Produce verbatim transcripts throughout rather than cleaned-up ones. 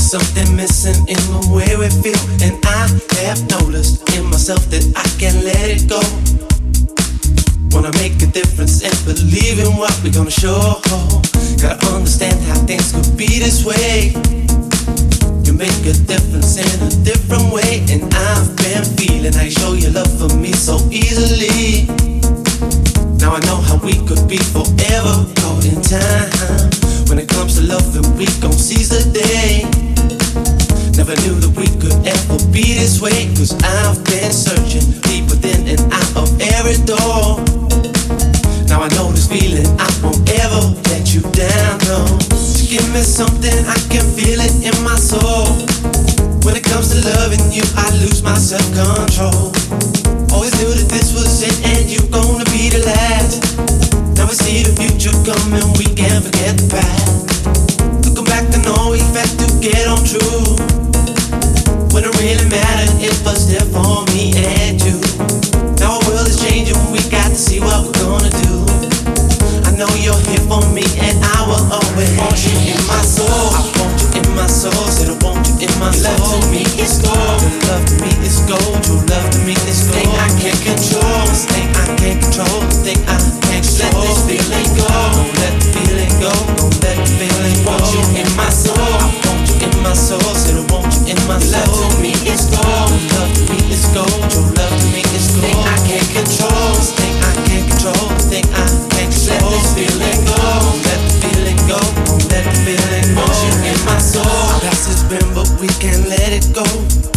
something missing in the way we feel, and I have noticed in myself that I can't let it go. Wanna make a difference and believe in what we're gonna show. Gotta understand how things could be this way. You make a difference in a different way, and I've been feeling how you show your love for me so easily. Now I know how we could be forever caught in time. When it comes to loving, we gon' seize the day. Never knew that we could ever be this way, cause I've been searching deep within and out of every door. Now I know this feeling, I won't ever let you down, no. So give me something, I can feel it in my soul. When it comes to loving you, I lose my self-control. Always knew that this was it and you gonna be the last. Now we see the future coming, we can't forget the past. Looking back to know we had to get on true. When it really mattered, it was there for me and you. Now our world is changing, we got to see what we're gonna do. I know you're here for me and I will always want you in my soul. I want you in my soul, said I want you in my soul. Love to me is gold, your love to me is gold. Your love to me is gold. Thing I can't control, this thing I can't control, this thing I can't control. Let this feeling go, don't let the feeling go, don't let the feeling go. Want you in my soul, I want you in my soul, said I want you in my soul. Love to me is gold, your love to me is gold. Your love to me is gold. Thing I can't control, this thing I can't control, this thing I can't control. Let this feeling go, don't let the feeling go, don't let the feeling go. Want you in my soul. Our past has been, but we can't let it go.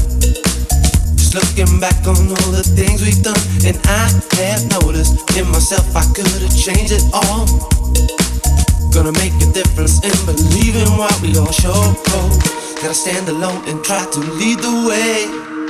Just looking back on all the things we've done, and I have noticed in myself I could've changed it all. Gonna make a difference and believe in what we all show. Gotta stand alone and try to lead the way.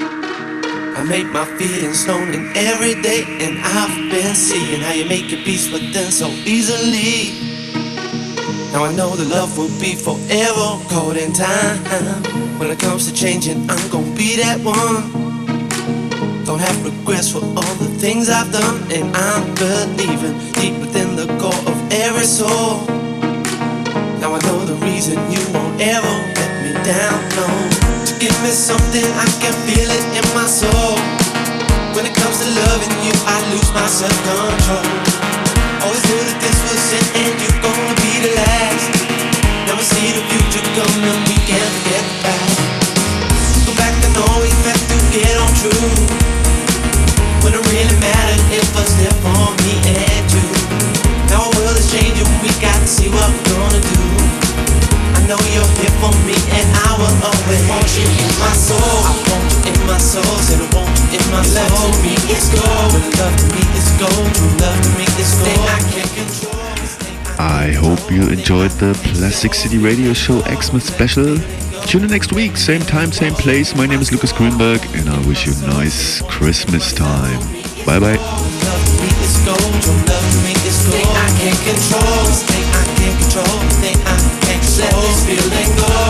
I make my feelings known in every day, and I've been seeing how you make your peace with them so easily. Now I know the love will be forever caught in time. When it comes to changing, I'm gonna be that one. Don't have regrets for all the things I've done, and I'm believing deep within the core of every soul. Now I know the reason you won't ever let me down, no. To give me something, I can feel it in my soul. When it comes to loving you, I lose my self-control. Always knew that this was it and you're gonna be the last. Now we see the future coming, we can't forget the past. Go back to know we had to get on true. When it really mattered, it was there for me and you. Now our world is changing, we got to see what we're gonna do. I know you're here for me and I will always want you in my soul. I want you in my soul, said I want you in my soul. Love to me is gold, but love to me is gold. True love to me is gold. I can't control. I hope you enjoyed the Plastic City Radio Show Xmas special. Tune in next week, same time, same place. My name is Lucas Greenberg and I wish you a nice Christmas time. Bye bye. I can't control, I can't control, I can't control. Let this feeling go.